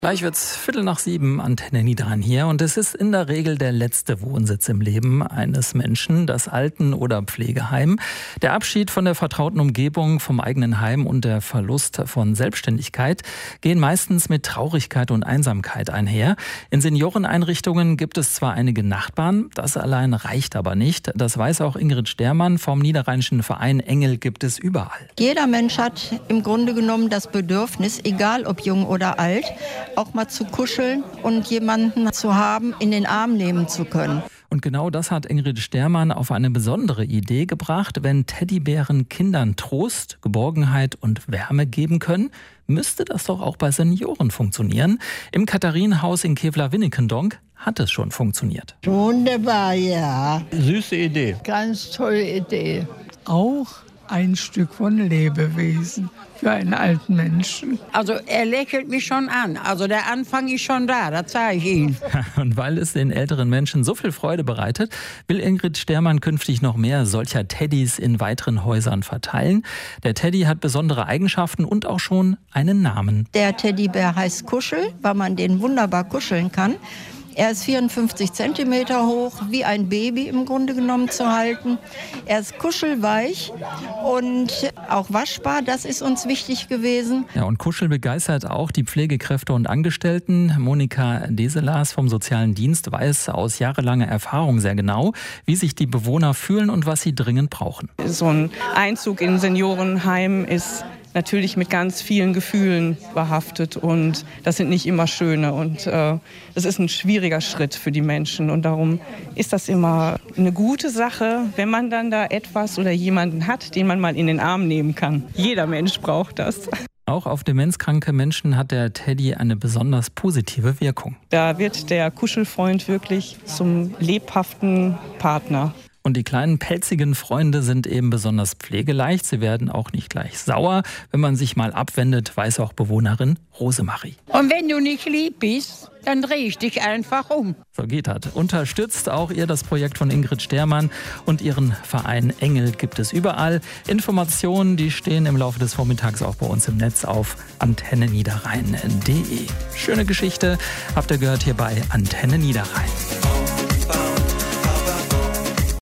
Gleich wird's 6:15, Antenne Niederrhein hier, und es ist in der Regel der letzte Wohnsitz im Leben eines Menschen, das Alten- oder Pflegeheim. Der Abschied von der vertrauten Umgebung, vom eigenen Heim und der Verlust von Selbstständigkeit gehen meistens mit Traurigkeit und Einsamkeit einher. In Senioreneinrichtungen gibt es zwar einige Nachbarn, das allein reicht aber nicht. Das weiß auch Ingrid Stermann vom niederrheinischen Verein Engel gibt es überall. Jeder Mensch hat im Grunde genommen das Bedürfnis, egal ob jung oder alt, auch mal zu kuscheln und jemanden zu haben, in den Arm nehmen zu können. Und genau das hat Ingrid Stermann auf eine besondere Idee gebracht. Wenn Teddybären Kindern Trost, Geborgenheit und Wärme geben können, müsste das doch auch bei Senioren funktionieren. Im Katharinenhaus in Kevlaer-Winnekendonk hat es schon funktioniert. Wunderbar, ja. Süße Idee. Ganz tolle Idee. Auch ein Stück von Lebewesen für einen alten Menschen. Also er lächelt mich schon an. Also der Anfang ist schon da, das zeige ich Ihnen. Und weil es den älteren Menschen so viel Freude bereitet, will Ingrid Stermann künftig noch mehr solcher Teddys in weiteren Häusern verteilen. Der Teddy hat besondere Eigenschaften und auch schon einen Namen. Der Teddybär heißt Kuschel, weil man den wunderbar kuscheln kann. Er ist 54 Zentimeter hoch, wie ein Baby im Grunde genommen zu halten. Er ist kuschelweich und auch waschbar, das ist uns wichtig gewesen. Ja, und Kuschel begeistert auch die Pflegekräfte und Angestellten. Monika Deselars vom Sozialen Dienst weiß aus jahrelanger Erfahrung sehr genau, wie sich die Bewohner fühlen und was sie dringend brauchen. So ein Einzug in ein Seniorenheim ist natürlich mit ganz vielen Gefühlen behaftet und das sind nicht immer schöne und das ist ein schwieriger Schritt für die Menschen und darum ist das immer eine gute Sache, wenn man dann da etwas oder jemanden hat, den man mal in den Arm nehmen kann. Jeder Mensch braucht das. Auch auf demenzkranke Menschen hat der Teddy eine besonders positive Wirkung. Da wird der Kuschelfreund wirklich zum lebhaften Partner. Und die kleinen pelzigen Freunde sind eben besonders pflegeleicht. Sie werden auch nicht gleich sauer. Wenn man sich mal abwendet, weiß auch Bewohnerin Rosemarie. Und wenn du nicht lieb bist, dann dreh ich dich einfach um. So geht das. Unterstützt auch ihr das Projekt von Ingrid Stermann und ihren Verein Engel gibt es überall. Informationen, die stehen im Laufe des Vormittags auch bei uns im Netz auf antenneniederrhein.de. Schöne Geschichte habt ihr gehört hier bei Antenne Niederrhein.